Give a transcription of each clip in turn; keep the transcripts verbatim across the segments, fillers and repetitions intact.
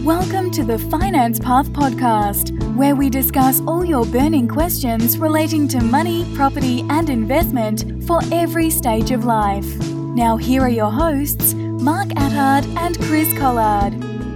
Welcome to the Finance Path Podcast, where we discuss all your burning questions relating to money, property, and investment for every stage of life. Now, here are your hosts, Mark Attard and Chris Collard.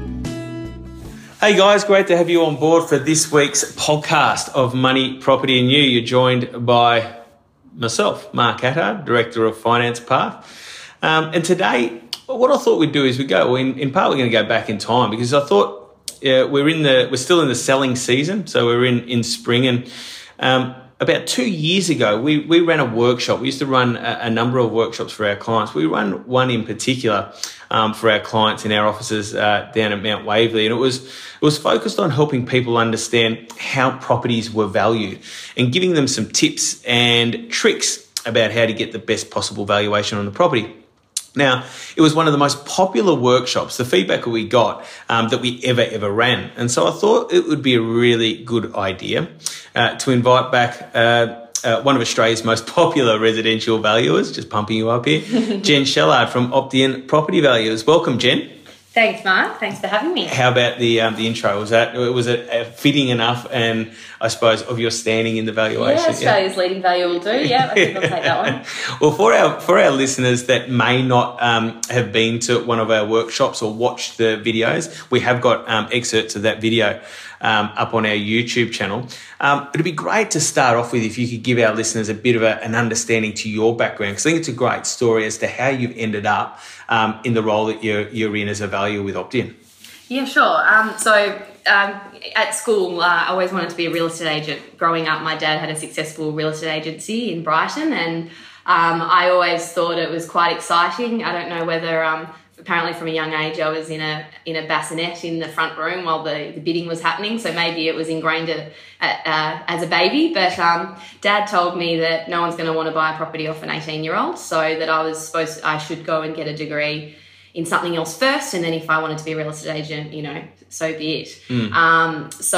Hey guys, great to have you on board for this week's podcast of Money, Property and You. You're joined by myself, Mark Attard, Director of Finance Path. Um, and today, what I thought we'd do is we go in, in part we're going to go back in time because I thought uh, we're in the we're still in the selling season, so we're in, in spring, and um, about two years ago we we ran a workshop. We used to run a, a number of workshops for our clients. We ran one in particular um, for our clients in our offices uh, down at Mount Waverley, and it was it was focused on helping people understand how properties were valued and giving them some tips and tricks about how to get the best possible valuation on the property. Now, it was one of the most popular workshops, the feedback that we got, um, that we ever, ever ran. And so I thought it would be a really good idea uh, to invite back uh, uh, one of Australia's most popular residential valuers, just pumping you up here, Jen Shellard from Optian Property Valuers. Welcome, Jen. Thanks, Mark. Thanks for having me. How about the um, the intro? Was that was it uh, fitting enough? And I suppose of your standing in the valuation. Yeah, Australia's yeah. leading value will do. Yeah, I think I'll take that one. Well, for our for our listeners that may not um, have been to one of our workshops or watched the videos, we have got um, excerpts of that video um, up on our YouTube channel. Um, it'd be great to start off with if you could give our listeners a bit of a, an understanding to your background, because I think it's a great story as to how you've ended up um, in the role that you're you're in as a valuer with Optian. Yeah, sure. Um, so um, at school, uh, I always wanted to be a real estate agent. Growing up, my dad had a successful real estate agency in Brighton, and um, I always thought it was quite exciting. I don't know whether, um, apparently from a young age, I was in a in a bassinet in the front room while the, the bidding was happening, so maybe it was ingrained at, at, uh, as a baby. But um, Dad told me that no one's going to want to buy a property off an eighteen-year-old, so that I was supposed I should go and get a degree in something else first, and then if I wanted to be a real estate agent, you know, so be it. Mm. Um, so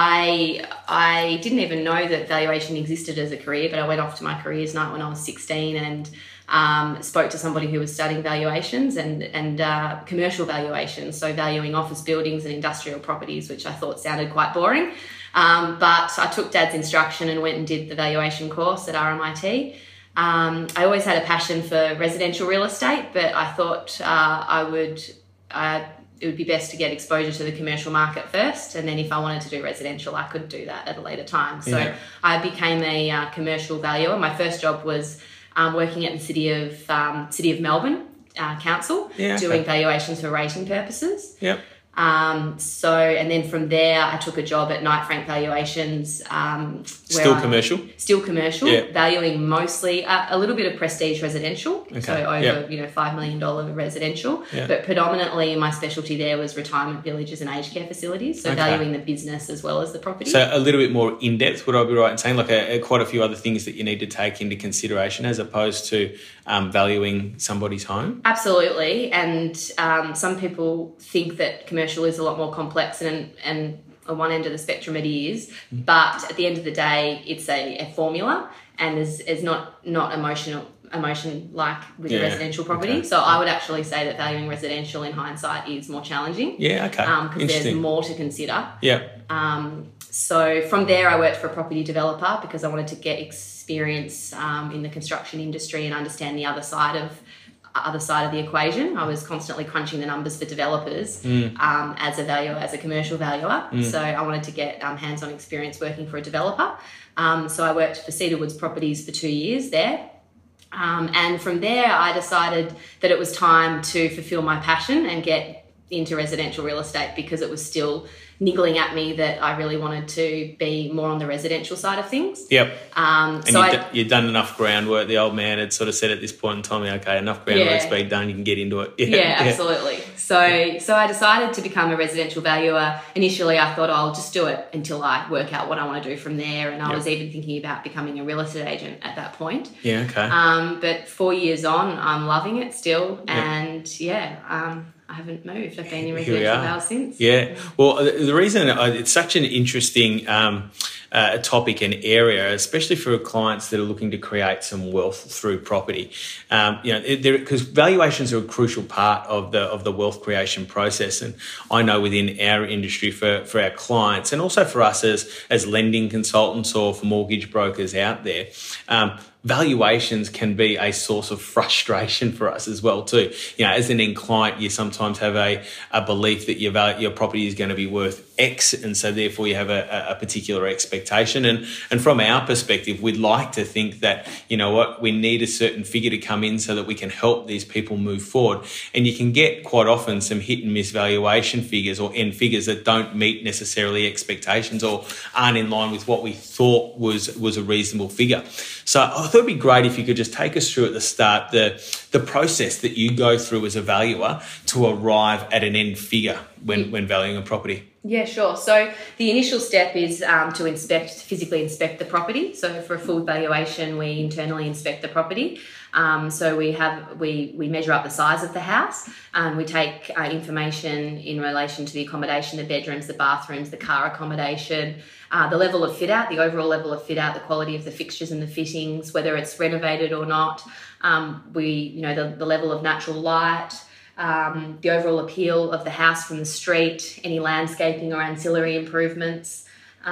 I I didn't even know that valuation existed as a career, but I went off to my careers night when I was sixteen and um, spoke to somebody who was studying valuations and, and uh, commercial valuations, so valuing office buildings and industrial properties, which I thought sounded quite boring. Um, but I took Dad's instruction and went and did the valuation course at R M I T. Um, I always had a passion for residential real estate, but I thought uh, I would uh, it would be best to get exposure to the commercial market first, and then if I wanted to do residential, I could do that at a later time. So yeah. I became a uh, commercial valuer. My first job was um, working at the City of um, City of Melbourne uh, Council, yeah, okay. doing valuations for rating purposes. Yep. Um, so, and then from there, I took a job at Knight Frank Valuations. Um, still commercial? I, still commercial, yeah. valuing mostly uh, a little bit of prestige residential, okay. so over, yep. you know, five million dollars residential, yep. but predominantly my specialty there was retirement villages and aged care facilities, so okay. valuing the business as well as the property. So a little bit more in-depth, would I be right in saying, like a, a, quite a few other things that you need to take into consideration as opposed to um, valuing somebody's home? Absolutely, and um, some people think that commercial Commercial is a lot more complex, and and on one end of the spectrum it is, but at the end of the day it's a, a formula, and is is not not emotional emotion like with yeah, residential property. Okay. So I would actually say that valuing residential in hindsight is more challenging. Yeah, okay. Because um, there's more to consider. Yeah. Um. So from there I worked for a property developer because I wanted to get experience um, in the construction industry and understand the other side of other side of the equation. I was constantly crunching the numbers for developers mm. um, as a valuer, as a commercial valuer. Mm. So I wanted to get um, hands-on experience working for a developer. Um, so I worked for Cedar Woods Properties for two years there. Um, and from there, I decided that it was time to fulfill my passion and get into residential real estate because it was still niggling at me that I really wanted to be more on the residential side of things. Yep. Um, and so you'd, I, d- you'd done enough groundwork. The old man had sort of said at this point in time, okay, enough groundwork's yeah. been done, you can get into it. Yeah, yeah, absolutely. So so I decided to become a residential valuer. Initially, I thought, oh, I'll just do it until I work out what I want to do from there. And I yep. was even thinking about becoming a real estate agent at that point. Yeah, okay. Um, but four years on, I'm loving it still. Yep. And, yeah, um I haven't moved. I've been in residential now since. Yeah. Well, the reason it's such an interesting um, uh, a topic and area, especially for clients that are looking to create some wealth through property. Um, you know, because valuations are a crucial part of the of the wealth creation process, and I know within our industry for for our clients, and also for us as as lending consultants or for mortgage brokers out there. Um, Valuations can be a source of frustration for us as well too. You know, as an end client, you sometimes have a, a belief that your value, your property is going to be worth X, and so therefore you have a, a particular expectation. And and from our perspective, we'd like to think that, you know what, we need a certain figure to come in so that we can help these people move forward. And you can get quite often some hit and miss valuation figures or end figures that don't meet necessarily expectations or aren't in line with what we thought was was a reasonable figure. So I thought it'd be great if you could just take us through at the start the the process that you go through as a valuer to arrive at an end figure when, when valuing a property. Yeah, sure. So the initial step is um, to inspect, physically inspect the property. So for a full valuation, we internally inspect the property. Um, so we have we we measure up the size of the house, and we take uh, information in relation to the accommodation, the bedrooms, the bathrooms, the car accommodation, uh, the level of fit out, the overall level of fit out, the quality of the fixtures and the fittings, whether it's renovated or not. Um, we you know the, the level of natural light. Um, the overall appeal of the house from the street, any landscaping or ancillary improvements.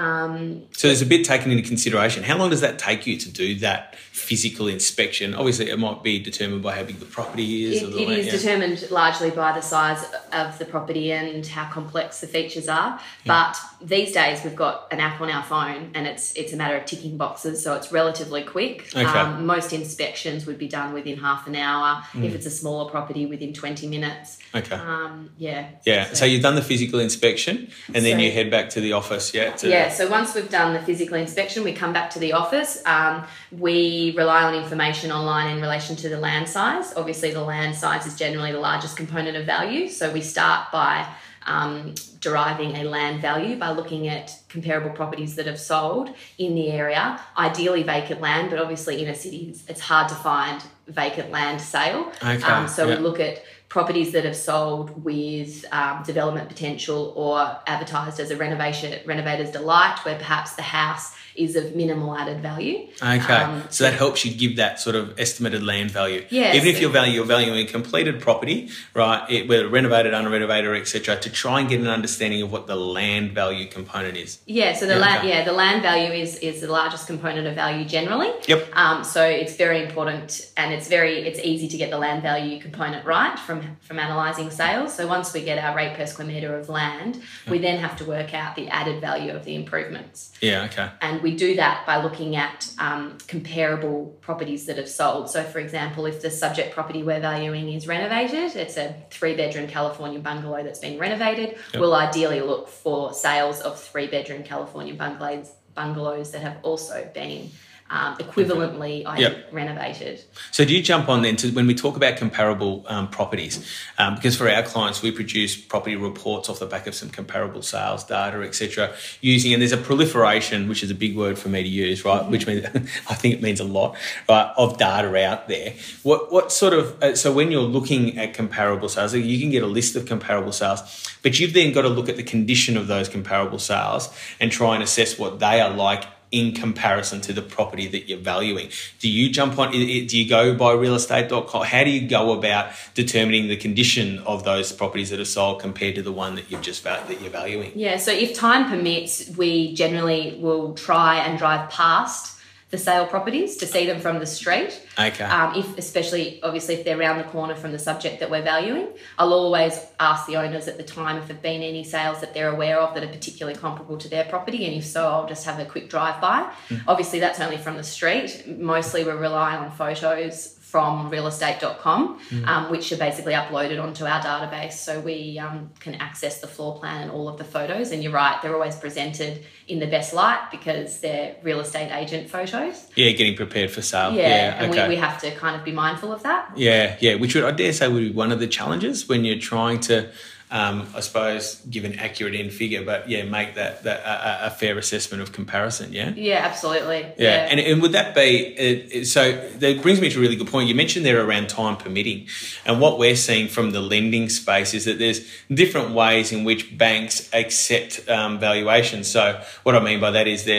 Um, so there's a bit taken into consideration. How long does that take you to do that physical inspection? Obviously, it might be determined by how big the property is. It, or the it land, is yeah. determined largely by the size of the property and how complex the features are. Yeah. But these days, we've got an app on our phone, and it's it's a matter of ticking boxes, so it's relatively quick. Okay. Um, most inspections would be done within half an hour. Mm. If it's a smaller property, within twenty minutes. Okay. Um, yeah. Yeah. So, so you've done the physical inspection, and then so, you head back to the office. Yeah. To, yeah. So once we've done the physical inspection, we come back to the office. Um, we rely on information online in relation to the land size. Obviously, the land size is generally the largest component of value. So we start by um, deriving a land value by looking at comparable properties that have sold in the area, ideally vacant land, but obviously inner cities, it's hard to find vacant land sale. Okay. Um, so yeah. we look at properties that have sold with um, development potential or advertised as a renovation renovator's delight, where perhaps the house is of minimal added value. Okay, Um, so that helps you give that sort of estimated land value. Yeah, Even if so- you're valuing, you're valuing a completed property, right, it, whether renovated, unrenovated, et cetera, to try and get an understanding of what the land value component is. Yeah, so the Yeah, land, okay. yeah, the land value is is the largest component of value generally. Yep. Um, so it's very important, and it's very it's easy to get the land value component right from from analysing sales. So once we get our rate per square metre of land, we then have to work out the added value of the improvements. Yeah, okay. And we do that by looking at um, comparable properties that have sold. So, for example, if the subject property we're valuing is renovated, it's a three-bedroom California bungalow that's been renovated, Yep. we'll ideally look for sales of three-bedroom California bungalows, bungalows that have also been um, equivalently Yep. renovated. So do you jump on then to when we talk about comparable um, properties, um, because for our clients, we produce property reports off the back of some comparable sales data, et cetera, using, and there's a proliferation, which is a big word for me to use, right, which means, I think it means a lot, right, of data out there. What what sort of, uh, so when you're looking at comparable sales, you can get a list of comparable sales, but you've then got to look at the condition of those comparable sales and try and assess what they are like in comparison to the property that you're valuing. Do you jump on, do you go by real estate dot com? How do you go about determining the condition of those properties that are sold compared to the one that you've just that you're valuing? Yeah, so if time permits, we generally will try and drive past the sale properties to see them from the street. Okay. Um, if especially, obviously, if they're around the corner from the subject that we're valuing, I'll always ask the owners at the time if there have been any sales that they're aware of that are particularly comparable to their property, and if so, I'll just have a quick drive-by. Mm. Obviously, that's only from the street. Mostly we're relying on photos from real estate dot com, mm. um, which are basically uploaded onto our database, so we um, can access the floor plan and all of the photos. And you're right, they're always presented in the best light because they're real estate agent photos. Yeah, getting prepared for sale. Yeah, yeah and okay. we, we have to kind of be mindful of that. Yeah, yeah, which would, I dare say, would be one of the challenges when you're trying to, um, I suppose, give an accurate end figure, but yeah, make that, that a, a fair assessment of comparison. Yeah. Yeah, absolutely. Yeah, yeah. And, and would that be it, it, so? That brings me to a really good point. You mentioned there around time permitting, and what we're seeing from the lending space is that there's different ways in which banks accept um, valuations. So what I mean by that is there's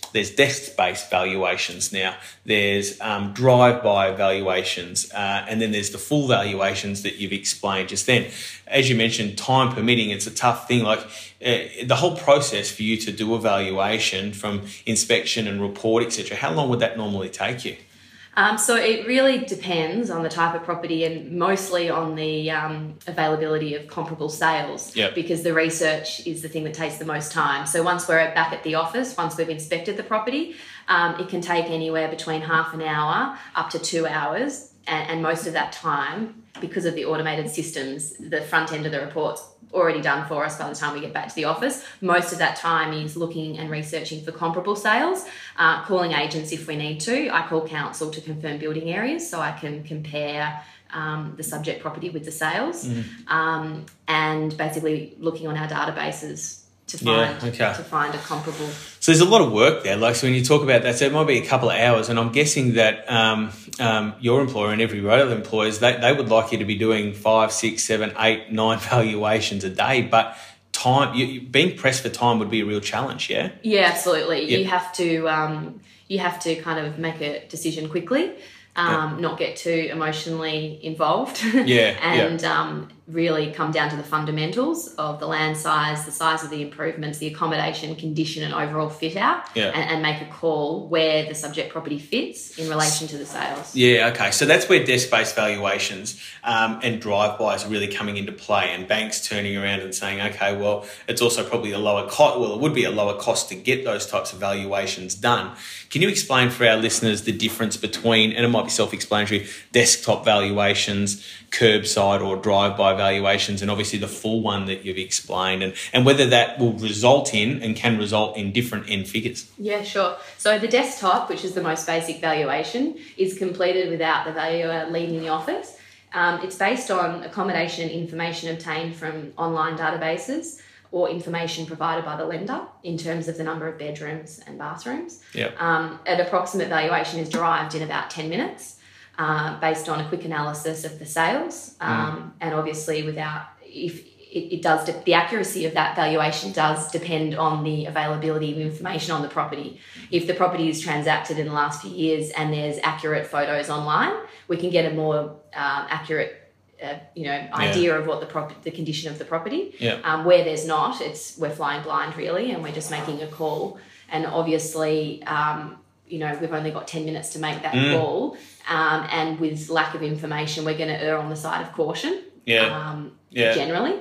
there's desk-based valuations now, there's um, drive-by valuations, uh, and then there's the full valuations that you've explained just then. As you mentioned, time permitting, it's a tough thing. Like uh, the whole process for you to do a valuation from inspection and report, et cetera, how long would that normally take you? Um, so it really depends on the type of property and mostly on the um, availability of comparable sales, yep. because the research is the thing that takes the most time. So once we're back at the office, once we've inspected the property, um, it can take anywhere between half an hour up to two hours. And, and most of that time, because of the automated systems, the front end of the report's already done for us by the time we get back to the office. Most of that time is looking and researching for comparable sales, uh, calling agents if we need to. I call council to confirm building areas so I can compare um, the subject property with the sales, mm-hmm. um, and basically looking on our databases to find yeah, okay. to find a comparable. So there's a lot of work there. Like, so when you talk about that, so it might be a couple of hours, and I'm guessing that um, um, your employer and every other employers, they, they would like you to be doing five, six, seven, eight, nine valuations a day, but time, you, being pressed for time would be a real challenge, yeah? Yeah, absolutely. Yep. You have to um, you have to kind of make a decision quickly, um, yep. not get too emotionally involved, yeah, and yeah. Um, really come down to the fundamentals of the land size, the size of the improvements, the accommodation, condition and overall fit out, yeah. and, and make a call where the subject property fits in relation to the sales. Yeah, okay. So that's where desk-based valuations um, and drive-bys are really coming into play, and banks turning around and saying, okay, well, it's also probably a lower cost, well, it would be a lower cost to get those types of valuations done. Can you explain for our listeners the difference between, and it might be self-explanatory, desktop valuations, curbside or drive-by valuations, and obviously the full one that you've explained, and, and whether that will result in and can result in different end figures? Yeah, sure. So the desktop, which is the most basic valuation, is completed without the valuer leaving the office. Um, it's based on accommodation and information obtained from online databases or information provided by the lender in terms of the number of bedrooms and bathrooms. Yep. Um, an approximate valuation is derived in about ten minutes. Uh, based on a quick analysis of the sales, um, mm. and obviously without, if it, it does, de- the accuracy of that valuation does depend on the availability of information on the property. If the property is transacted in the last few years and there's accurate photos online, we can get a more um, accurate, uh, you know, idea yeah. of what the prop- the condition of the property. Yeah. Um, where there's not, it's we're flying blind really, and we're just making a call. And obviously, um, you know, we've only got ten minutes to make that mm. call. Um, and with lack of information, we're going to err on the side of caution. Yeah. Um, yeah. Generally.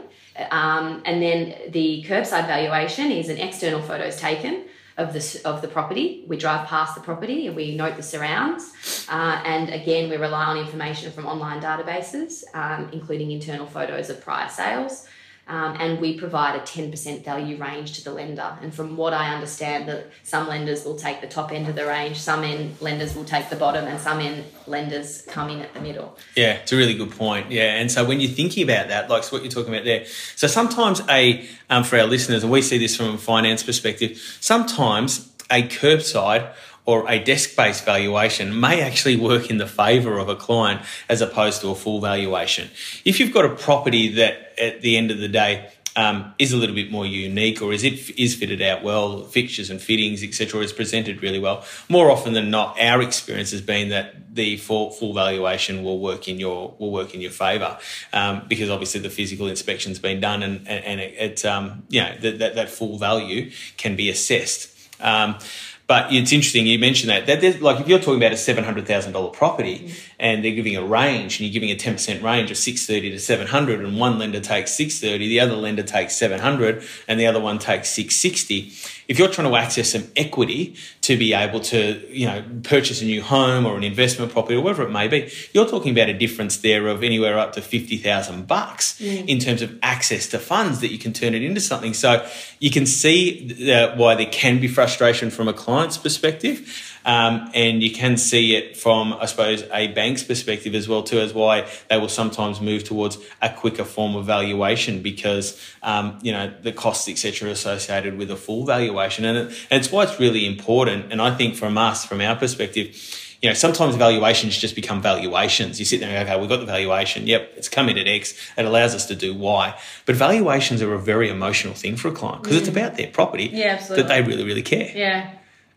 Um, and then the curbside valuation is an external photos taken of the of the property. We drive past the property and we note the surrounds. Uh, and again, we rely on information from online databases, um, including internal photos of prior sales. Um, and we provide a ten percent value range to the lender. And from what I understand, that some lenders will take the top end of the range, some in lenders will take the bottom, and some in lenders come in at the middle. Yeah, it's a really good point. Yeah, and so when you're thinking about that, like what you're talking about there, so sometimes a um, for our listeners, and we see this from a finance perspective, sometimes a curbside or a desk-based valuation may actually work in the favour of a client as opposed to a full valuation. If you've got a property that at the end of the day um, is a little bit more unique, or is it is fitted out well, fixtures and fittings, et cetera, is presented really well, more often than not, our experience has been that the full, full valuation will work in your will work in your favour, um, because obviously the physical inspection's been done, and and, and it, it um, you know that, that that full value can be assessed. Um, But it's interesting you mentioned that. that there's, like if you're talking about a seven hundred thousand dollars property mm. and they're giving a range, and you're giving a ten percent range of six thirty to seven hundred, and one lender takes six thirty, the other lender takes seven hundred, and the other one takes six sixty. If you're trying to access some equity to be able to, you know, purchase a new home or an investment property or whatever it may be, you're talking about a difference there of anywhere up to fifty thousand bucks mm. in terms of access to funds that you can turn it into something. So you can see uh, why there can be frustration from a client's perspective. Um, and you can see it from, I suppose, a bank's perspective as well too, as why they will sometimes move towards a quicker form of valuation because, um, you know, the costs, et cetera, associated with a full valuation. And, it, and it's why it's really important. And I think from us, from our perspective, you know, sometimes valuations just become valuations. You sit there and go, okay, we've got the valuation. Yep, it's come in at X. It allows us to do Y. But valuations are a very emotional thing for a client because mm. it's about their property yeah, absolutely. that they really, really care. Yeah.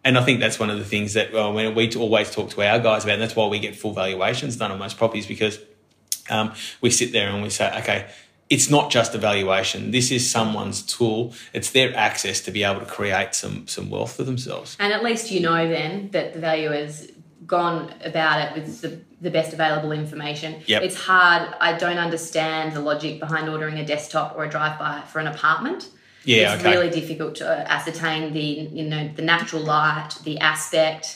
And I think that's one of the things that well, when we always talk to our guys about, and that's why we get full valuations done on most properties, because um, we sit there and we say, okay, it's not just a valuation. This is someone's tool. It's their access to be able to create some some wealth for themselves. And at least you know then that the valuer's gone about it with the, the best available information. Yep. It's hard. I don't understand the logic behind ordering a desktop or a drive-by for an apartment. Yeah, it's okay. really difficult to ascertain the you know the natural light, the aspect,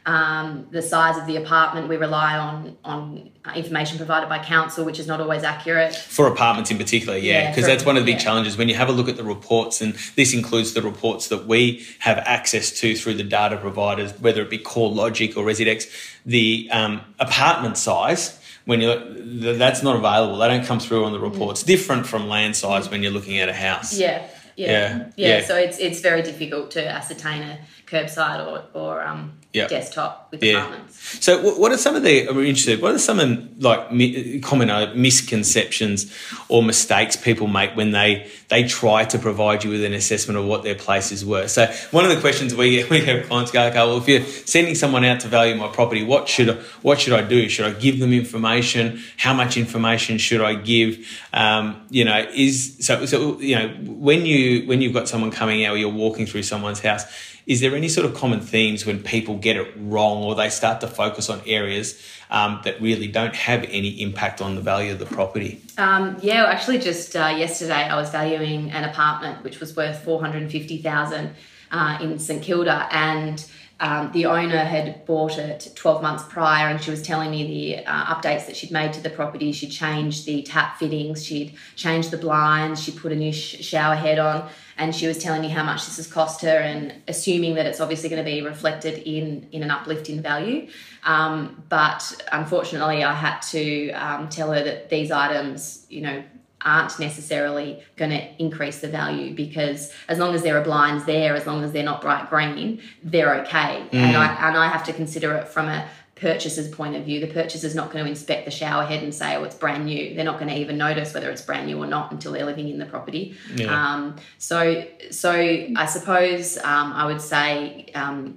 um, the size of the apartment. We rely on on information provided by council, which is not always accurate. For apartments in particular, yeah, because yeah, that's one of the big yeah. challenges. When you have a look at the reports, and this includes the reports that we have access to through the data providers, whether it be CoreLogic or Residex, the um, apartment size, when you that's not available. They don't come through on the reports. Mm. Different from land size when you're looking at a house. Yeah. Yeah. Yeah. yeah, yeah. So it's it's very difficult to ascertain a curbside or or um, yeah. desktop with yeah. apartments. So, what are some of the? We're interested. What are some of like mi- common uh, misconceptions or mistakes people make when they they try to provide you with an assessment of what their place is worth? So, one of the questions we get, we have clients go, okay, well, if you're sending someone out to value my property, what should I, what should I do? Should I give them information? How much information should I give? Um, you know, is so so you know when you when you've got someone coming out or you're walking through someone's house, is there any sort of common themes when people get it wrong or they start to focus on areas um, that really don't have any impact on the value of the property? Um, yeah, well, actually just uh, yesterday I was valuing an apartment which was worth four hundred fifty thousand dollars uh, in St Kilda, and um, the owner had bought it twelve months prior, and she was telling me the uh, updates that she'd made to the property. She'd changed the tap fittings, she'd changed the blinds, she put a new sh- shower head on, and she was telling me how much this has cost her, and assuming that it's obviously going to be reflected in, in an uplift in value. Um, but unfortunately, I had to um, tell her that these items, you know, aren't necessarily going to increase the value, because as long as there are blinds there, as long as they're not bright green, they're okay. Mm. And I and I have to consider it from a purchaser's point of view. The purchaser's not going to inspect the shower head and say, oh, it's brand new. They're not going to even notice whether it's brand new or not until they're living in the property. Yeah. Um, so, so I suppose um, I would say, um,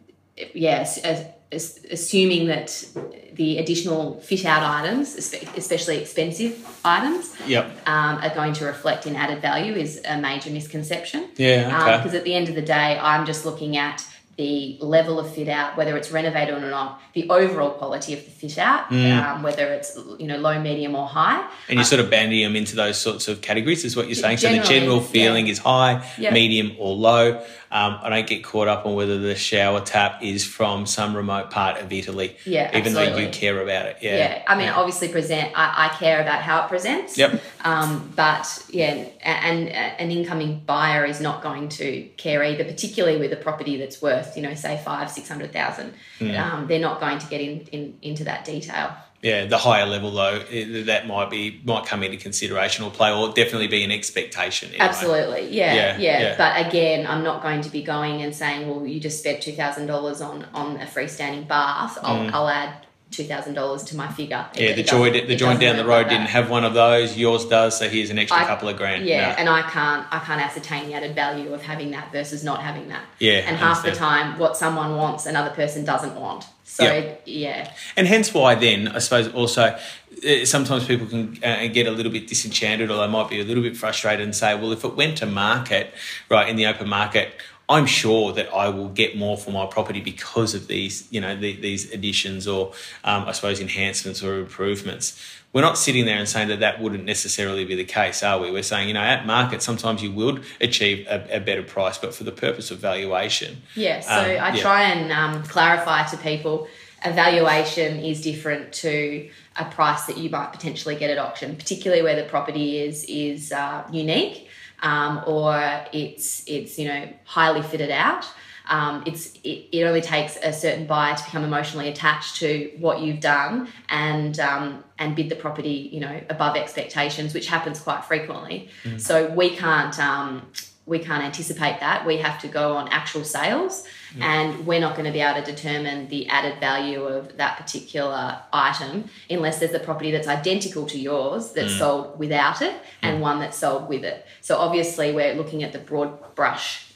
yes, as, as, assuming that the additional fit-out items, especially expensive items, yep. um, are going to reflect in added value is a major misconception. Yeah, okay. Because um, at the end of the day, I'm just looking at the level of fit out, whether it's renovated or not, the overall quality of the fit out, mm. um, whether it's you know low, medium, or high. And you're um, sort of banding them into those sorts of categories, is what you're saying. So the generally, general feeling yeah. is high, yep. medium, or low. Um, I don't get caught up on whether the shower tap is from some remote part of Italy, yeah, even absolutely. though you care about it. Yeah, yeah. I mean, yeah. obviously, present. I, I care about how it presents. Yep. Um, but yeah, and, and an incoming buyer is not going to care either, particularly with a property that's worth, you know, say five, six hundred thousand. Mm. Um, they're not going to get in, in into that detail. Yeah, the higher level though, it, that might be might come into consideration or play, or definitely be an expectation. Anyway. Absolutely, yeah, yeah, yeah, yeah. But again, I'm not going to be going and saying, well, you just spent two thousand dollars on on a freestanding bath. I'll, mm. I'll add two thousand dollars to my figure. Yeah, it, the it joint the joint down the road like didn't have one of those. Yours does, so here's an extra I, couple of grand. Yeah, no. and I can't I can't ascertain the added value of having that versus not having that. Yeah, and half the time, what someone wants, another person doesn't want. So yep. yeah, and hence why then I suppose also uh, sometimes people can uh, get a little bit disenchanted, or they might be a little bit frustrated and say, well, if it went to market, right, in the open market, I'm sure that I will get more for my property because of these, you know, the, these additions or um, I suppose enhancements or improvements. We're not sitting there and saying that that wouldn't necessarily be the case, are we? We're saying, you know, at market, sometimes you would achieve a, a better price, but for the purpose of valuation. Yeah, so um, I yeah. try and um, clarify to people, a valuation is different to a price that you might potentially get at auction, particularly where the property is is uh, unique. Um, or it's it's you know highly fitted out. Um, it's it, it only takes a certain buyer to become emotionally attached to what you've done and um, and bid the property you know above expectations, which happens quite frequently. Mm. So we can't um, we can't anticipate that. We have to go on actual sales, mm. and we're not going to be able to determine the added value of that particular item unless there's a property that's identical to yours that's mm. sold without it and mm. one that's sold with it. So obviously we're looking at the broad brush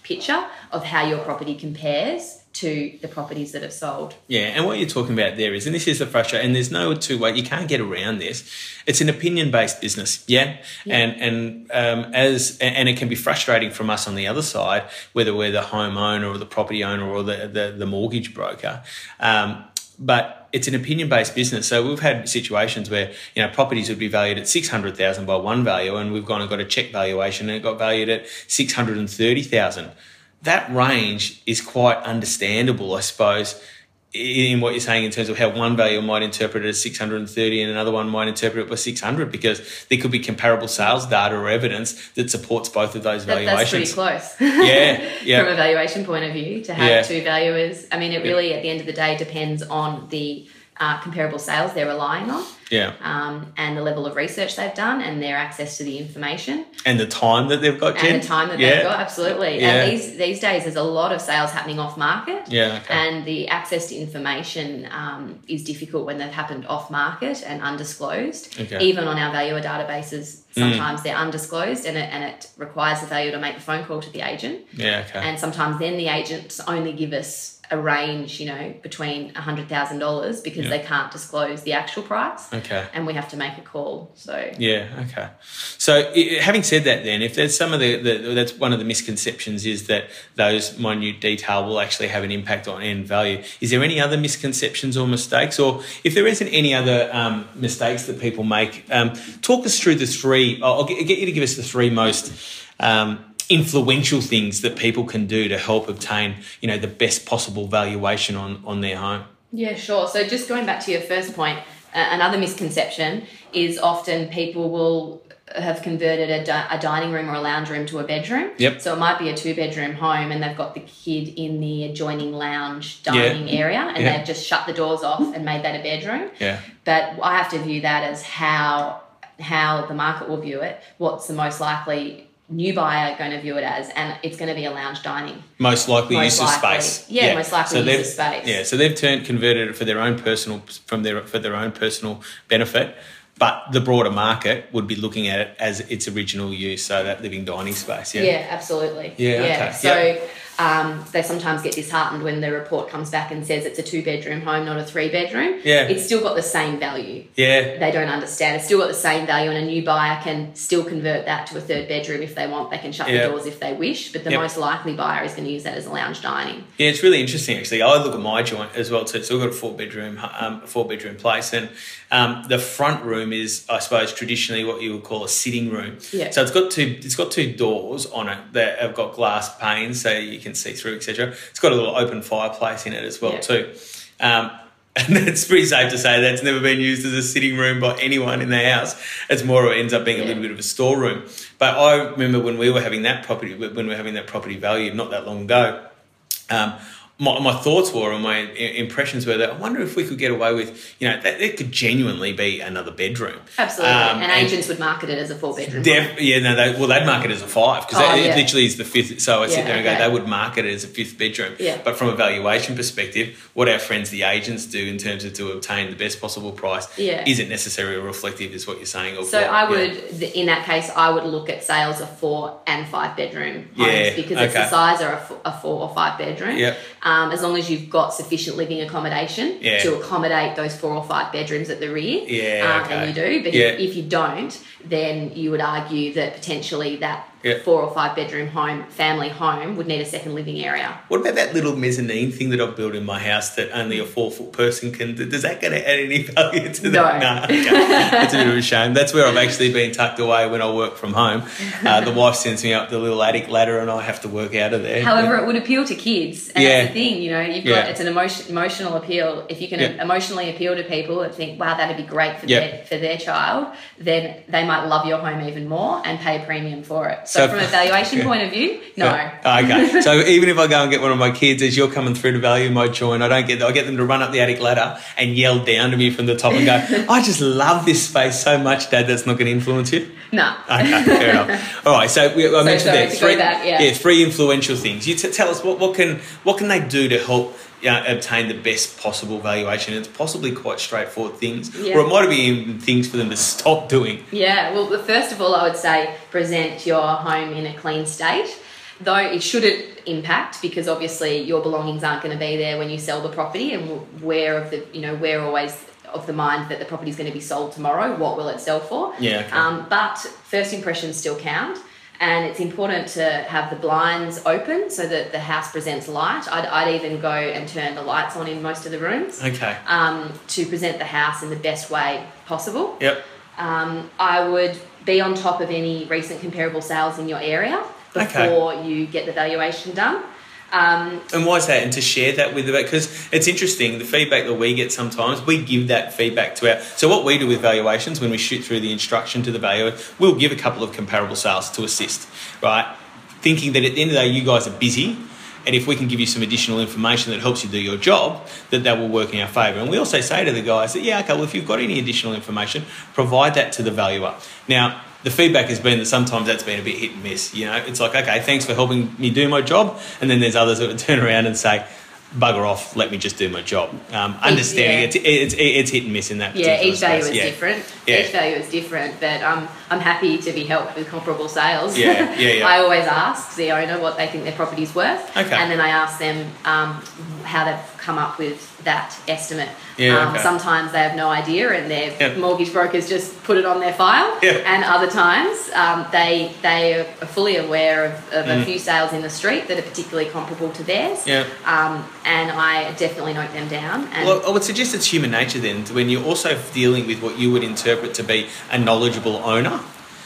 picture of how your property compares to the properties that have sold. Yeah, and what you're talking about there is, and this is the frustration, and there's no two way, you can't get around this. It's an opinion-based business, yeah? yeah. And and um, as and it can be frustrating from us on the other side, whether we're the homeowner or the property owner or the, the, the mortgage broker. Um, but it's an opinion-based business. So we've had situations where, you know, properties would be valued at six hundred thousand dollars by one value, and we've gone and got a check valuation and it got valued at six hundred thirty thousand dollars. That range is quite understandable, I suppose, in what you're saying in terms of how one valuer might interpret it as six hundred thirty and another one might interpret it by six hundred, because there could be comparable sales data or evidence that supports both of those that, valuations. That's pretty close. Yeah, yeah. From a valuation point of view, to have yeah. two valuers. I mean, it really, at the end of the day, depends on the uh, comparable sales they're relying on. Yeah. Um, and the level of research they've done and their access to the information. And the time that they've got, Jen. And the time that yeah. they've got, absolutely. Yeah. And these these days there's a lot of sales happening off market. Yeah, okay. And the access to information um, is difficult when they've happened off market and undisclosed. Okay. Even on our valuer databases, sometimes mm. they're undisclosed, and it, and it requires the valuer to make the phone call to the agent. Yeah, okay. And sometimes then the agents only give us a range, you know, between one hundred thousand dollars because yeah. they can't disclose the actual price. Okay. And we have to make a call. So yeah, okay. So it, having said that, then, if there's some of the, the that's one of the misconceptions is that those minute detail will actually have an impact on end value. Is there any other misconceptions or mistakes, or if there isn't any other um, mistakes that people make, um, talk us through the three. I'll get, get you to give us the three most Um, influential things that people can do to help obtain, you know, the best possible valuation on, on their home. Yeah, sure. So just going back to your first point, uh, another misconception is often people will have converted a, di- a dining room or a lounge room to a bedroom. Yep. So it might be a two-bedroom home and they've got the kid in the adjoining lounge dining yeah. area and yeah. they've just shut the doors off and made that a bedroom. Yeah. But I have to view that as how how the market will view it, what's the most likely new buyer going to view it as, and it's going to be a lounge dining. Most likely most use likely. of space. Yeah, yeah, most likely so use of space. Yeah, so they've turned converted it for their own personal from their for their own personal benefit, but the broader market would be looking at it as its original use, so that living dining space. Yeah, yeah, absolutely. Yeah, yeah. okay. So yep. um, they sometimes get disheartened when the report comes back and says it's a two-bedroom home, not a three-bedroom. Yeah, it's still got the same value. Yeah, they don't understand. It's still got the same value, and a new buyer can still convert that to a third bedroom if they want. They can shut yep. the doors if they wish, but the yep. most likely buyer is going to use that as a lounge dining. Yeah, it's really interesting actually. I look at my joint as well too. So we've got a four-bedroom, um, four-bedroom place, and um, the front room is, I suppose, traditionally what you would call a sitting room. Yeah. So it's got two, it's got two doors on it that have got glass panes, so you can see through, et cetera. It's got a little open fireplace in it as well yeah. too. Um, and it's pretty safe to say that's never been used as a sitting room by anyone in the house. It's more, it ends up being yeah. a little bit of a storeroom. But I remember when we were having that property, when we were having that property valued not that long ago, um, My, my thoughts were, and my impressions were that I wonder if we could get away with, you know, that it could genuinely be another bedroom. Absolutely, um, and, and agents would market it as a four-bedroom. Def, yeah, no, they, well, they'd market it as a five because oh, it yeah. literally is the fifth. So I sit yeah, there and okay. go, they would market it as a fifth bedroom. Yeah. But from a valuation perspective, what our friends, the agents, do in terms of to obtain the best possible price yeah. isn't necessarily reflective, is what you're saying. Or so what, I would, yeah. in that case, I would look at sales of four and five-bedroom homes yeah, because okay. it's the size of a, a four or five-bedroom. Yep. Um, as long as you've got sufficient living accommodation yeah. to accommodate those four or five bedrooms at the rear. Yeah, um, okay. And you do. But yeah. if, if you don't, then you would argue that potentially that yeah. four or five bedroom home, family home, would need a second living area. What about that little mezzanine thing that I've built in my house that only a four foot person can do? Does that going to add any value to that? No. No. Okay. That's a bit of a shame. That's where I've actually been tucked away when I work from home. Uh, the wife sends me up the little attic ladder and I have to work out of there. However, it would appeal to kids. And yeah. that's the thing, you know, you've got, yeah. it's an emotion, emotional appeal. If you can yeah. emotionally appeal to people and think, wow, that'd be great for, yeah. their, for their child, then they might love your home even more and pay a premium for it. So, so from a valuation yeah. point of view, no. Yeah. Okay. So even if I go and get one of my kids, as you're coming through to value my joint, I don't get I get them to run up the attic ladder and yell down to me from the top and go, I just love this space so much, Dad, that's not going to influence you? No. Okay, fair enough. All right, so we, I so mentioned there three, that, yeah. yeah, three influential things. You t- tell us what, what can what can they do to help you know, obtain the best possible valuation? It's possibly quite straightforward things, yeah. or it might be even things for them to stop doing. Yeah, well, first of all, I would say present your home in a clean state. though it shouldn't impact, because obviously your belongings aren't going to be there when you sell the property, and we're of the, you know, we're always of the mind that the property is going to be sold tomorrow. What will it sell for? Yeah. Okay. Um, but first impressions still count. And it's important to have the blinds open so that the house presents light. I'd, I'd even go and turn the lights on in most of the rooms. Okay. Um, to present the house in the best way possible. Yep. Um, I would be on top of any recent comparable sales in your area before okay. you get the valuation done. Um, and why is that? And to share that with the, because it's interesting, the feedback that we get sometimes, we give that feedback to our, so what we do with valuations when we shoot through the instruction to the valuer, we'll give a couple of comparable sales to assist, right? Thinking that at the end of the day, you guys are busy, and if we can give you some additional information that helps you do your job, that that will work in our favour. And we also say to the guys that, yeah, okay, well, if you've got any additional information, provide that to the valuer. Now, the feedback has been that sometimes that's been a bit hit and miss. You know, it's like, okay, thanks for helping me do my job. And then there's others that would turn around and say, bugger off, let me just do my job. Um, understanding yeah. it's, it's it's hit and miss in that particular Yeah, each value space. is yeah. different. Yeah. Each value is different, but um, I'm happy to be helped with comparable sales. Yeah, yeah, yeah. I always ask the owner what they think their property's worth. Okay. And then I ask them um, how they've come up with that estimate. Yeah, um, okay. Sometimes they have no idea and their Yep. mortgage brokers just put it on their file. Yep. And other times um, they they are fully aware of, of Mm. a few sales in the street that are particularly comparable to theirs. Yeah. Um, and I definitely note them down. And Well, I would suggest it's human nature then, when you're also dealing with what you would interpret to be a knowledgeable owner,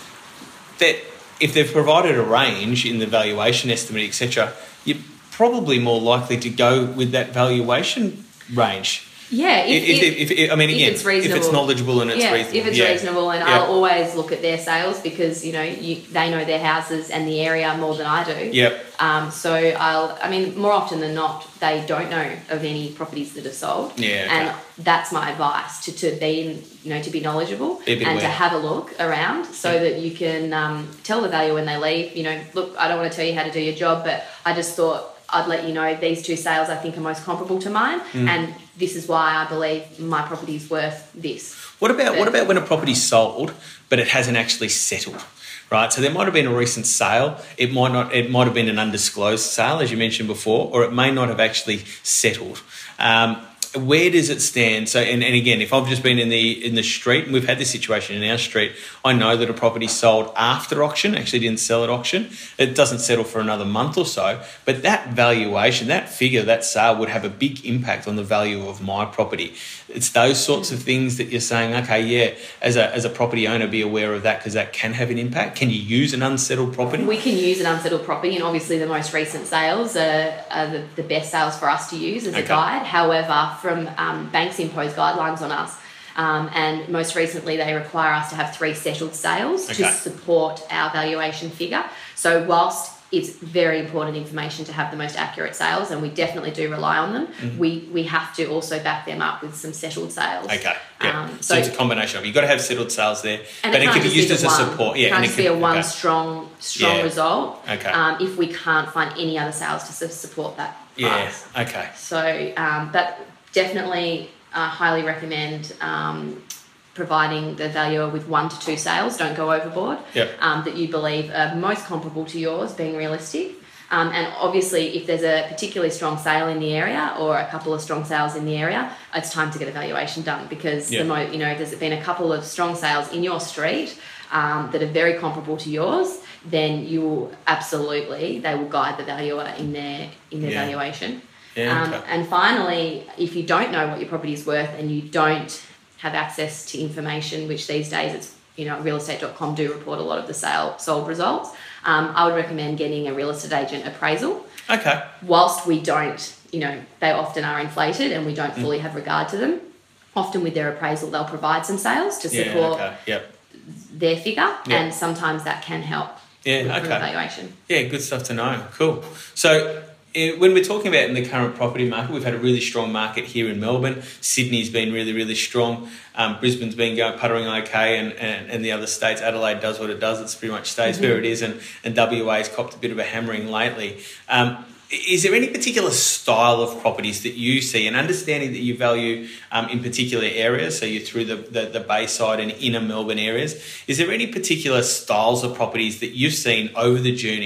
that if they've provided a range in the valuation estimate, et cetera, you're probably more likely to go with that valuation range. yeah, if, If, if, if, if, I mean, if again, it's reasonable. if it's knowledgeable and it's yeah, reasonable. if it's yeah. reasonable, and Yeah. I'll always look at their sales because you know you, they know their houses and the area more than I do. Yep. Um, so I'll, I mean, more often than not, they don't know of any properties that have sold. Yeah, okay. And that's my advice to, to be, you know, to be knowledgeable Be a bit and to aware. have a look around so Yeah. that you can um, tell the valuer when they leave. You know, look, I don't want to tell you how to do your job, but I just thought I'd let you know these two sales I think are most comparable to mine, Mm. and this is why I believe my property is worth this. What about But- what about when a property's sold but it hasn't actually settled? Right, so there might have been a recent sale. It might not. It might have been an undisclosed sale, as you mentioned before, or it may not have actually settled. Um, where does it stand? So, and, and again, if I've just been in the in the street, and we've had this situation in our street, I know that a property sold after auction, actually didn't sell at auction. It doesn't settle for another month or so, but that valuation, that figure, that sale would have a big impact on the value of my property. It's those sorts of things that you're saying, okay, yeah, as a as a property owner, be aware of that because that can have an impact. Can you use an unsettled property? We can use an unsettled property, and obviously the most recent sales are, are the, the best sales for us to use as Okay. a guide. However, from um, banks impose guidelines on us, um, and most recently they require us to have three settled sales Okay. to support our valuation figure. So whilst it's very important information to have the most accurate sales, and we definitely do rely on them, Mm-hmm. we, we have to also back them up with some settled sales. Okay, yeah. Um, so, so it's a combination of you've got to have settled sales there, And but it, it, can't can be just used the as a one. support. Yeah, it can't and just it be a can, one okay. strong strong Yeah. result. Okay. Um, if we can't find any other sales to su- support that Yeah. price. Okay. So, um, but definitely uh, highly recommend um, providing the valuer with one to two sales. Don't go overboard. Yep. Um, that you believe are most comparable to yours, being realistic. Um, and obviously, if there's a particularly strong sale in the area or a couple of strong sales in the area, it's time to get a valuation done because Yeah. the mo- you know there's been a couple of strong sales in your street um, that are very comparable to yours. Then you will absolutely they will guide the valuer in their in their Yeah. valuation. Yeah, Um, okay. and finally, if you don't know what your property is worth and you don't have access to information, which these days it's you know real estate dot com do report a lot of the sale sold results. Um, I would recommend getting a real estate agent appraisal. Okay. Whilst we don't, you know, they often are inflated and we don't Mm. fully have regard to them. Often with their appraisal, they'll provide some sales to Yeah. support Okay. Yep. their figure, Yeah. and sometimes that can help Yeah. with Okay. the valuation. Yeah. Good stuff to know. Cool. So. eh, When we're talking about in the current property market, we've had a really strong market here in Melbourne. Sydney's been really, really strong. Um, Brisbane's been going puttering okay, and, and, and the other states, Adelaide does what it does. It's pretty much stays Mm-hmm. where it is, and, and W A's copped a bit of a hammering lately. Um, is there any particular style of properties that you see, and understanding that you value um, in particular areas, so you're through the, the, the Bayside and inner Melbourne areas, is there any particular styles of properties that you've seen over the journey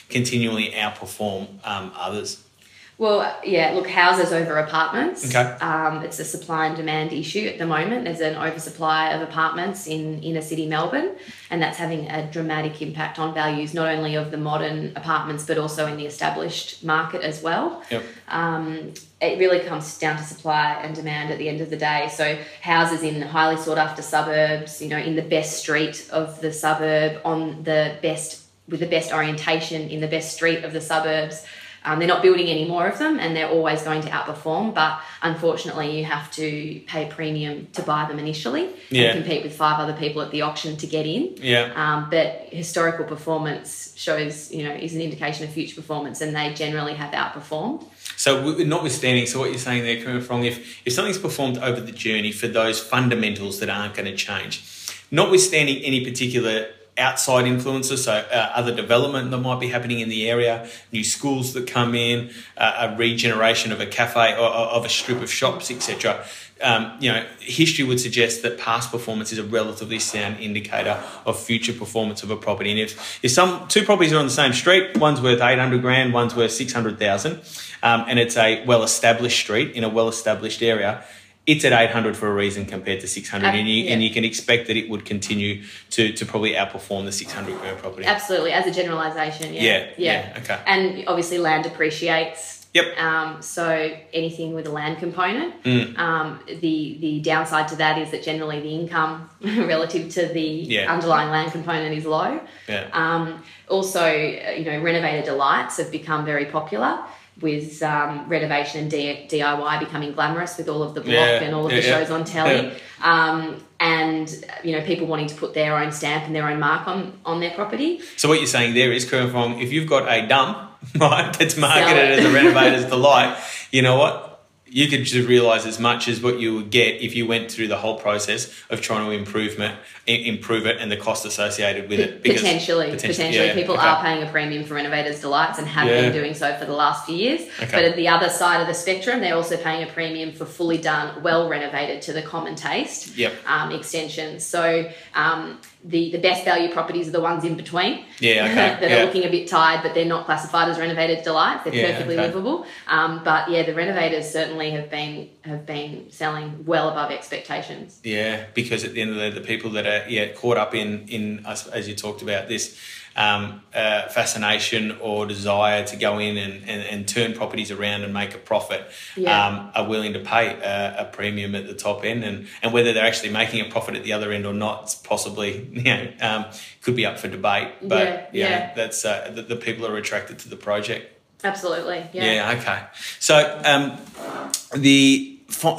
continually outperform um, others? Well, yeah, look, houses over apartments. Okay. Um, it's a supply and demand issue at the moment. There's an oversupply of apartments in inner city Melbourne, and that's having a dramatic impact on values, not only of the modern apartments, but also in the established market as well. Yep. Um, it really comes down to supply and demand at the end of the day. So houses in highly sought after suburbs, you know, in the best street of the suburb, on the best, with the best orientation in the best street of the suburbs. Um, they're not building any more of them, and they're always going to outperform. But unfortunately, you have to pay a premium to buy them initially yeah. and compete with five other people at the auction to get in. Yeah. Um, but historical performance shows, you know, is an indication of future performance, and they generally have outperformed. So notwithstanding, so what you're saying there, correct me if I'm wrong, if, if something's performed over the journey for those fundamentals that aren't going to change, notwithstanding any particular outside influences, so uh, other development that might be happening in the area, new schools that come in, uh, a regeneration of a cafe or, or of a strip of shops, et cetera. Um, you know, history would suggest that past performance is a relatively sound indicator of future performance of a property. And if, if some two properties are on the same street, one's worth eight hundred grand, one's worth six hundred thousand, um, and it's a well-established street in a well-established area, it's at eight hundred for a reason compared to six hundred, uh, and, you, yeah. and you can expect that it would continue to, to probably outperform the six hundred grand property. Absolutely, as a generalisation, yeah. Yeah, yeah. yeah, okay. And obviously land appreciates. Yep. Um, so anything with a land component, mm. um, the the downside to that is that generally the income relative to the yeah. underlying land component is low. Yeah. Um, also, you know, renovated delights have become very popular, with um, renovation and D I Y becoming glamorous with all of the block yeah, and all of yeah, the yeah. shows on telly. Yeah. Um, and, you know, people wanting to put their own stamp and their own mark on, on their property. So what you're saying there is, correct me if I'm wrong, if you've got a dump, right, that's marketed as a renovator's delight, you know what? You could just realise as much as what you would get if you went through the whole process of trying to improve it, improve it, and the cost associated with it. Because potentially, potentially, potentially yeah, people okay. are paying a premium for renovators' delights and have yeah. been doing so for the last few years. Okay. But at the other side of the spectrum, they're also paying a premium for fully done, well renovated to the common taste yep. um, extensions. So um, the the best value properties are the ones in between. Yeah, okay. that yeah. are looking a bit tired, but they're not classified as renovated delights. They're yeah, perfectly okay. livable. Um, but yeah, the renovators certainly have been have been selling well above expectations. Yeah, because at the end of the day, the people that are yeah caught up in in us, as you talked about this um, uh, fascination or desire to go in and, and, and turn properties around and make a profit, yeah. um, are willing to pay a, a premium at the top end, and, and whether they're actually making a profit at the other end or not, it's possibly you know um, could be up for debate. But yeah, yeah, yeah. that's uh, the, the people are attracted to the project. Absolutely. Yeah. Yeah. Okay. So um, the.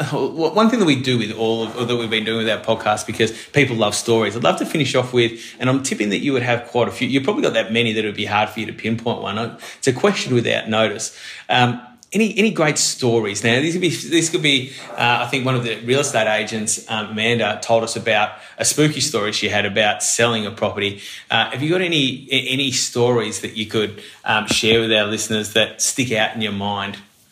One thing that we do with all of, or that we've been doing with our podcast, because people love stories, I'd love to finish off with, and I'm tipping that you would have quite a few. You've probably got that many that it would be hard for you to pinpoint one. It's a question without notice. Um, any any great stories? Now, this could be, this could be uh, I think one of the real estate agents, um, Amanda, told us about a spooky story she had about selling a property. Uh, have you got any any stories that you could um, share with our listeners that stick out in your mind?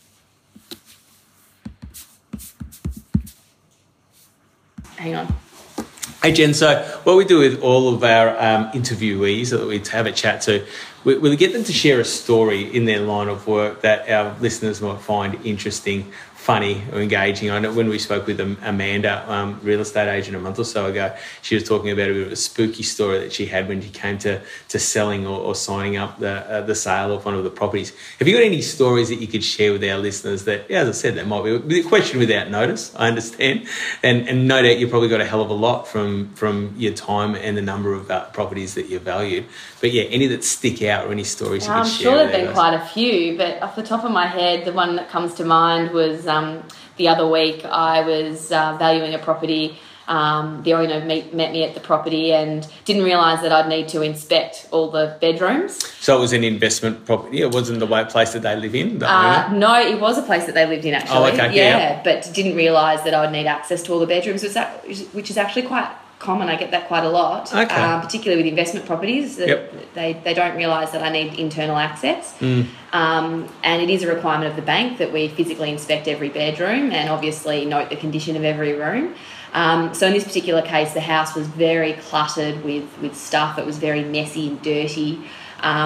Hang on. Hey Jen, so what we do with all of our um, interviewees that we have a chat to, we, we get them to share a story in their line of work that our listeners might find interesting, funny or engaging. I know when we spoke with Amanda, um, real estate agent, a month or so ago, she was talking about a bit of a spooky story that she had when she came to to selling or, or signing up the uh, the sale of one of the properties. Have you got any stories that you could share with our listeners that, yeah, as I said, that might be a question without notice, I understand. And and no doubt you probably got a hell of a lot from, from your time and the number of uh, properties that you valued. But yeah, any that stick out or any stories well, you could I'm share? I'm sure there have been quite a few, but off the top of my head, the one that comes to mind was um, the other week I was uh, valuing a property. Um, the owner meet, met me at the property and didn't realise that I'd need to inspect all the bedrooms. So it was an investment property? It wasn't the place that they live in? The uh, no, it was a place that they lived in actually. Oh, okay. Yeah, yeah. But didn't realise that I'd need access to all the bedrooms, which is actually quite common. I get that quite a lot, okay. um, particularly with investment properties. Yep. They, they don't realise that I need internal access. Mm. Um, and it is a requirement of the bank that we physically inspect every bedroom and obviously note the condition of every room. Um, so in this particular case, the house was very cluttered with, with stuff. It was very messy and dirty. Um,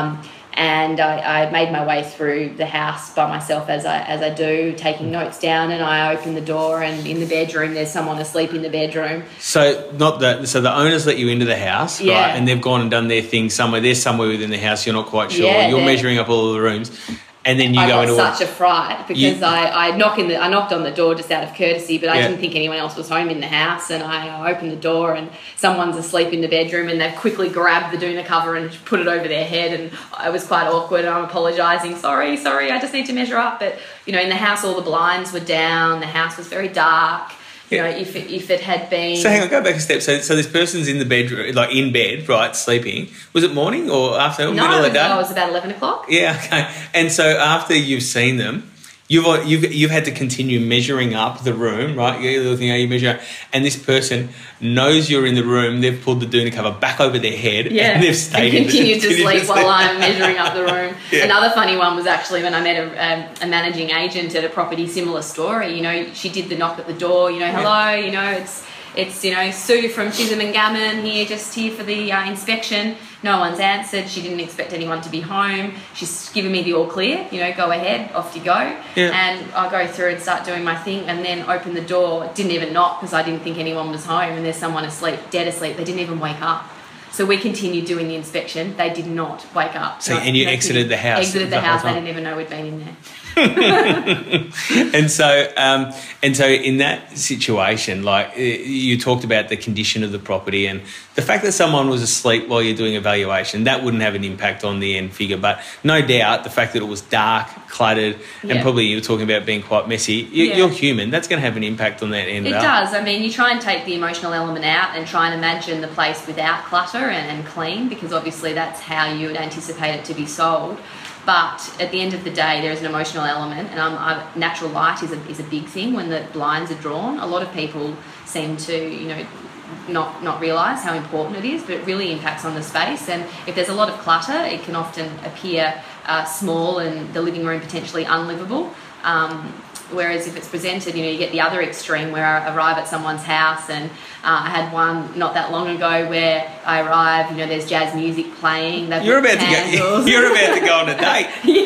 And I, I made my way through the house by myself as I as I do, taking notes down, and I opened the door, and in the bedroom there's someone asleep in the bedroom. So not that. So the owners let you into the house, yeah. right? And they've gone and done their thing somewhere. They're somewhere within the house. You're not quite sure. Yeah, you're measuring up all of the rooms. And then you I go got into such a fright because you, I, I knock in the I knocked on the door just out of courtesy, but I yeah. didn't think anyone else was home in the house, and I opened the door and someone's asleep in the bedroom, and they've quickly grabbed the doona cover and put it over their head, and it was quite awkward, and I'm apologising, sorry, sorry, I just need to measure up. But you know, in the house all the blinds were down, the house was very dark. You know, if it, if it had been... So hang on, go back a step. So so this person's in the bedroom, like in bed, right, sleeping. Was it morning or afternoon, no, middle of the day? No, it was about eleven o'clock. Yeah, okay. And so after you've seen them, you've you've you've had to continue measuring up the room, right? You're looking at you measure, and this person knows you're in the room. They've pulled the doona cover back over their head, yeah, and they've stayed and continued in to the, sleep while I'm measuring up the room. Yeah. Another funny one was actually when I met a, a, a managing agent at a property, similar story. You know, she did the knock at the door. You know, hello. You know, it's it's you know Sue from Chisholm and Gammon here, just here for the uh, inspection. No one's answered. She didn't expect anyone to be home. She's given me the all clear, you know, go ahead, off you go. Yeah. And I go through and start doing my thing, and then open the door. Didn't even knock because I didn't think anyone was home, and there's someone asleep, dead asleep. They didn't even wake up. So we continued doing the inspection. They did not wake up. So, no, and you no exited the house? Exited the, the house. They didn't even know we'd been in there. and so, um, and so, in that situation, like you talked about the condition of the property and the fact that someone was asleep while you're doing a valuation, that wouldn't have an impact on the end figure. But no doubt, the fact that it was dark, cluttered, yeah. and probably you were talking about being quite messy. You, yeah. You're human. That's going to have an impact on that end. It up. does. I mean, you try and take the emotional element out and try and imagine the place without clutter and, and clean, because obviously that's how you would anticipate it to be sold. But at the end of the day, there is an emotional element, and um, uh, natural light is a, is a big thing when the blinds are drawn. A lot of people seem to, you know, not not realise how important it is, but it really impacts on the space. And if there's a lot of clutter, it can often appear uh, small and the living room potentially unlivable. Um, whereas if it's presented, you know, you get the other extreme where I arrive at someone's house, and uh, I had one not that long ago where I arrive, you know, there's jazz music playing. You're about candles. to go. You're about to go on a date.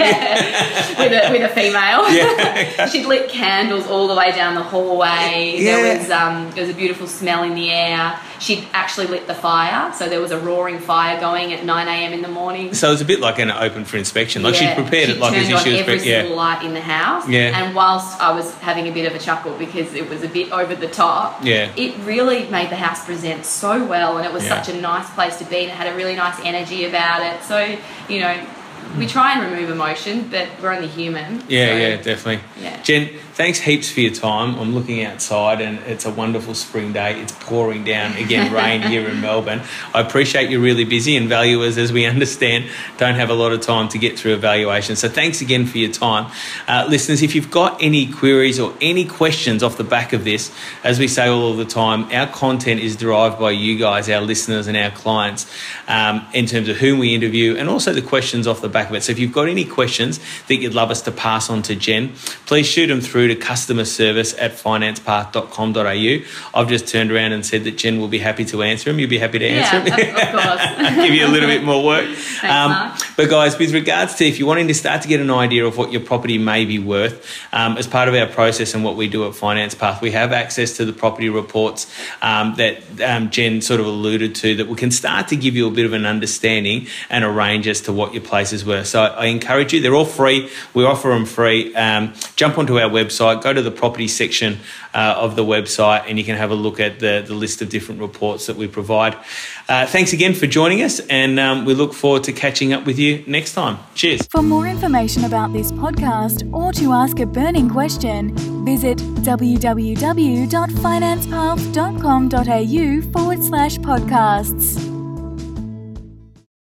Yeah, with a with a female. Yeah, okay. She'd lit candles all the way down the hallway. Yeah. There was um, there was a beautiful smell in the air. She'd actually lit the fire, so there was a roaring fire going at nine a.m. in the morning. So it was a bit like an open for inspection. Like yeah. she'd prepared she it like as if she was every pre- yeah. single light in the house. Yeah. And whilst I was having a bit of a chuckle because it was a bit over the top, yeah. it really made the house present so well, and it was yeah. such a nice place to be, and it had a really nice energy about it. So, you know, we try and remove emotion, but we're only human. Yeah, so, yeah, definitely. Yeah. Jen, thanks heaps for your time. I'm looking outside and it's a wonderful spring day. It's pouring down, again, rain here in Melbourne. I appreciate you're really busy, and valuers, as we understand, don't have a lot of time to get through evaluation. So thanks again for your time. Uh, listeners, if you've got any queries or any questions off the back of this, as we say all of the time, our content is derived by you guys, our listeners and our clients, um, in terms of whom we interview and also the questions off the back of it. So if you've got any questions that you'd love us to pass on to Jen, please shoot them through to customer service at finance path dot com dot a u. I've just turned around and said that Jen will be happy to answer them. You'll be happy to answer yeah, them? of, of course. Give you a little bit more work. Thanks, um, Mark. But guys, with regards to if you're wanting to start to get an idea of what your property may be worth, um, as part of our process and what we do at Finance Path, we have access to the property reports um, that um, Jen sort of alluded to, that we can start to give you a bit of an understanding and a range as to what your place is worth. So I encourage you, they're all free. We offer them free. Um, jump onto our website, go to the property section uh, of the website, and you can have a look at the, the list of different reports that we provide. Uh, thanks again for joining us, and um, we look forward to catching up with you next time. Cheers. For more information about this podcast or to ask a burning question, visit w w w dot finance path dot com dot a u forward slash podcasts.